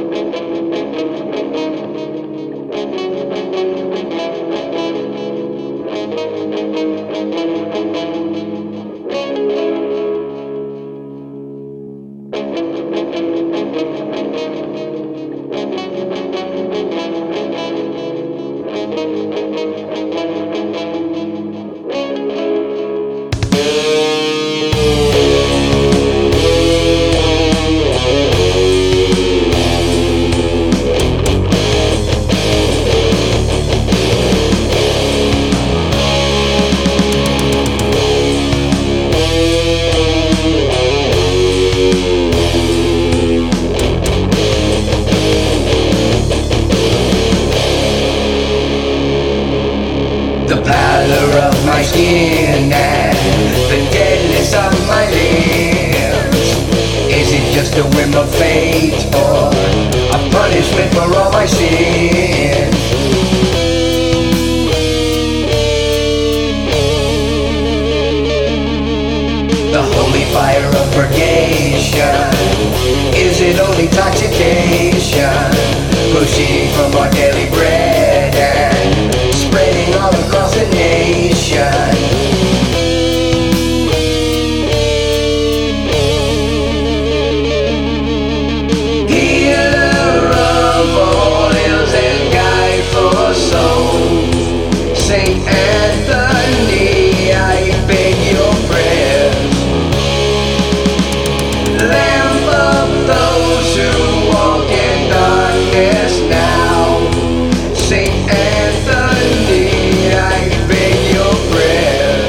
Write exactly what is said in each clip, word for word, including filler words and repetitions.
My skin and the deadness of my limbs. Is it just a whim of fate or a punishment for all my sins? The holy fire of purgation, is it only intoxication? Pushing from our daily bread and spreading all across the nation. Healer of all ills and guide for souls, Saint Anthony, I beg your prayers. Lamp of those who walk in darkness now, Saint Anthony, I beg your prayers.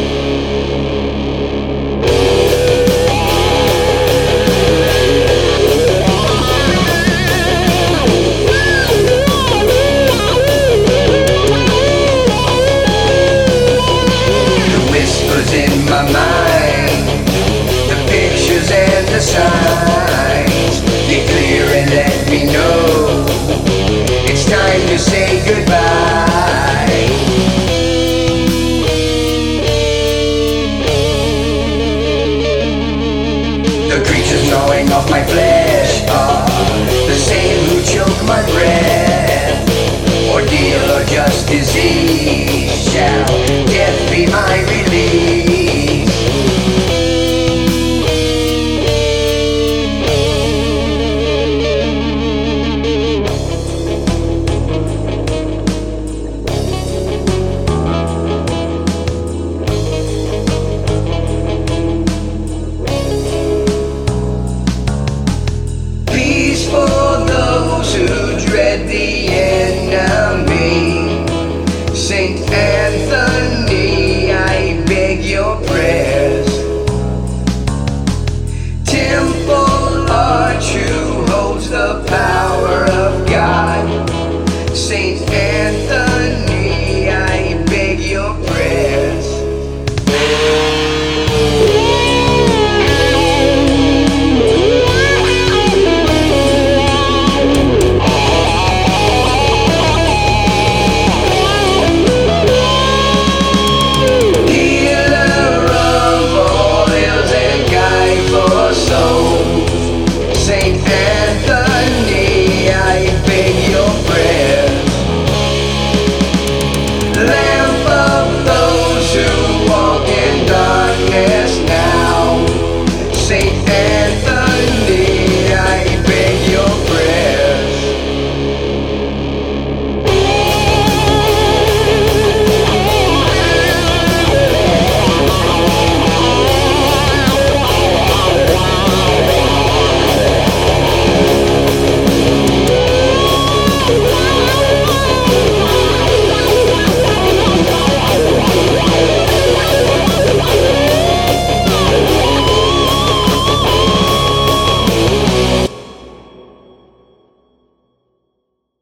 The whispers in my mind, the pictures and the signs, get clear and let me know it's time to say goodbye. The creatures gnawing off my flesh are the same who choke my breath. Ordeal or just disease, shall death be my release?